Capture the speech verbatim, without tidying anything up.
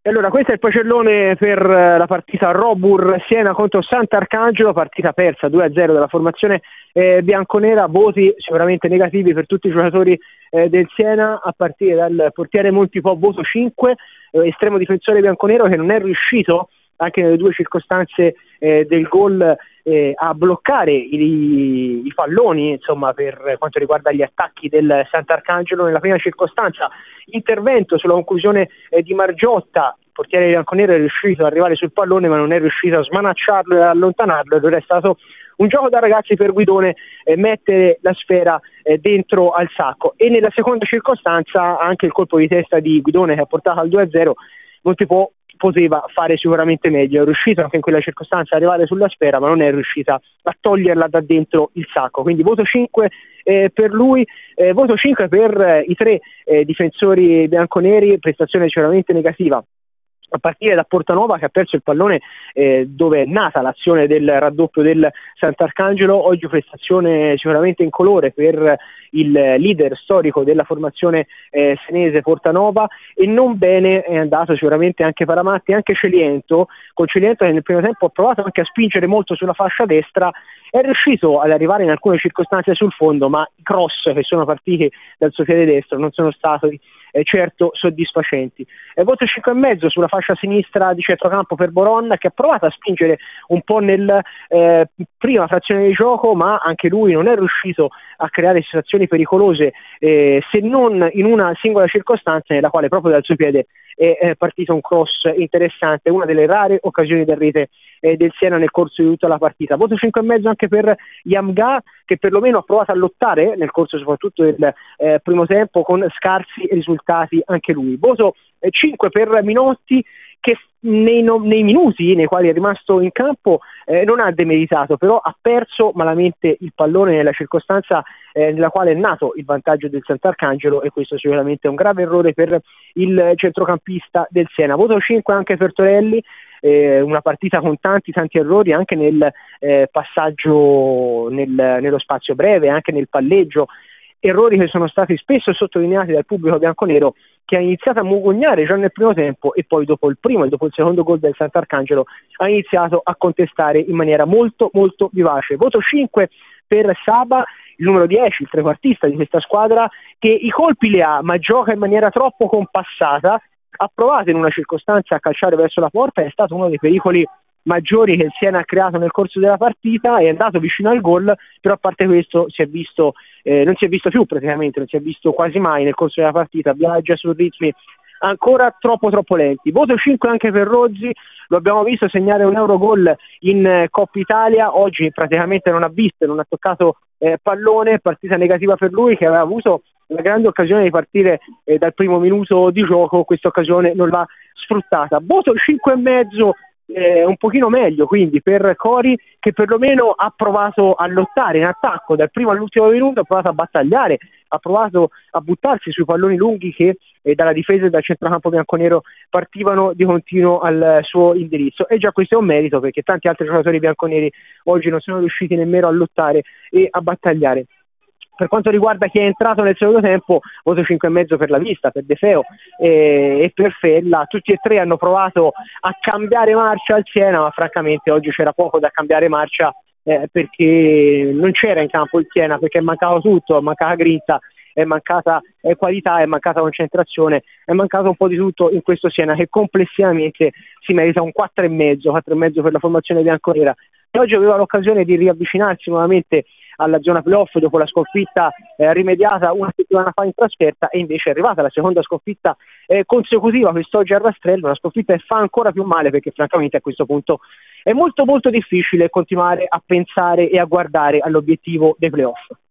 E allora, questo è il pacellone per la partita Robur Siena contro Sant'Arcangelo, partita persa due a zero dalla formazione eh, bianconera. Voti sicuramente negativi per tutti i giocatori eh, del Siena, a partire dal portiere Montipò, voto cinque, eh, estremo difensore bianconero che non è riuscito anche nelle due circostanze eh, del gol eh, a bloccare i, i palloni, insomma, per quanto riguarda gli attacchi del Sant'Arcangelo. Nella prima circostanza intervento sulla conclusione eh, di Margiotta, il portiere bianconero è riuscito ad arrivare sul pallone ma non è riuscito a smanacciarlo e a allontanarlo, ed è stato un gioco da ragazzi per Guidone eh, mettere la sfera eh, dentro al sacco. E nella seconda circostanza anche il colpo di testa di Guidone che ha portato al due a zero, Montipò poteva fare sicuramente meglio, è riuscito anche in quella circostanza ad arrivare sulla sfera ma non è riuscita a toglierla da dentro il sacco, quindi voto cinque eh, per lui, eh, voto cinque per eh, i tre eh, difensori bianconeri, prestazione sicuramente negativa a partire da Portanova, che ha perso il pallone eh, dove è nata l'azione del raddoppio del Sant'Arcangelo. Oggi prestazione sicuramente in colore per il leader storico della formazione eh, senese Portanova, e non bene è andato sicuramente anche Paramatti, anche Celiento, con Celiento che nel primo tempo ha provato anche a spingere molto sulla fascia destra, è riuscito ad arrivare in alcune circostanze sul fondo, ma i cross che sono partiti dal suo piede destro non sono stati eh, certo soddisfacenti. E voto cinque e mezzo sulla fascia sinistra di centrocampo per Boron, che ha provato a spingere un po' nel eh, prima frazione di gioco, ma anche lui non è riuscito a creare situazioni pericolose, eh, se non in una singola circostanza nella quale proprio dal suo piede è, è partito un cross interessante, una delle rare occasioni del rete eh, del Siena nel corso di tutta la partita. Voto cinque e mezzo anche per Yamga, che perlomeno ha provato a lottare nel corso soprattutto del eh, primo tempo, con scarsi risultati anche lui. Voto eh, cinque per Minotti, che nei, no, nei minuti nei quali è rimasto in campo eh, non ha demeritato, però ha perso malamente il pallone nella circostanza eh, nella quale è nato il vantaggio del Sant'Arcangelo, e questo sicuramente è un grave errore per il centrocampista del Siena. Voto cinque anche per Torelli, eh, una partita con tanti tanti errori anche nel eh, passaggio nel, nello spazio breve, anche nel palleggio, errori che sono stati spesso sottolineati dal pubblico bianconero, che ha iniziato a mugugnare già nel primo tempo e poi dopo il primo e dopo il secondo gol del Sant'Arcangelo ha iniziato a contestare in maniera molto molto vivace. Voto cinque per Saba, il numero dieci, il trequartista di questa squadra, che i colpi li ha ma gioca in maniera troppo compassata. Ha provato in una circostanza a calciare verso la porta, è stato uno dei pericoli maggiori che il Siena ha creato nel corso della partita, è andato vicino al gol, però a parte questo si è visto eh, non si è visto più praticamente, non si è visto quasi mai nel corso della partita, viaggia su ritmi ancora troppo troppo lenti. Voto cinque anche per Rozzi, lo abbiamo visto segnare un Eurogol in eh, Coppa Italia, oggi praticamente non ha visto, non ha toccato eh, pallone, partita negativa per lui, che aveva avuto la grande occasione di partire eh, dal primo minuto di gioco, questa occasione non l'ha sfruttata. Voto cinque e mezzo, eh, un pochino meglio quindi per Cori, che perlomeno ha provato a lottare in attacco dal primo all'ultimo minuto, ha provato a battagliare, ha provato a buttarsi sui palloni lunghi che eh, dalla difesa e dal centrocampo bianconero partivano di continuo al suo indirizzo, e già questo è un merito, perché tanti altri giocatori bianconeri oggi non sono riusciti nemmeno a lottare e a battagliare. Per quanto riguarda chi è entrato nel secondo tempo, voto cinque e mezzo per La Vista, per De Feo e, e per Fella. Tutti e tre hanno provato a cambiare marcia al Siena, ma francamente oggi c'era poco da cambiare marcia, eh, perché non c'era in campo il Siena, perché è mancato tutto, è mancata grinta, è mancata eh, qualità, è mancata concentrazione, è mancato un po' di tutto in questo Siena, che complessivamente si merita un quattro e mezzo, quattro e mezzo per la formazione bianconera, e oggi aveva l'occasione di riavvicinarsi nuovamente alla zona playoff dopo la sconfitta eh, rimediata una settimana fa in trasferta, e invece è arrivata la seconda sconfitta eh, consecutiva quest'oggi a Rastrello, una sconfitta che fa ancora più male, perché francamente a questo punto è molto molto difficile continuare a pensare e a guardare all'obiettivo dei playoff.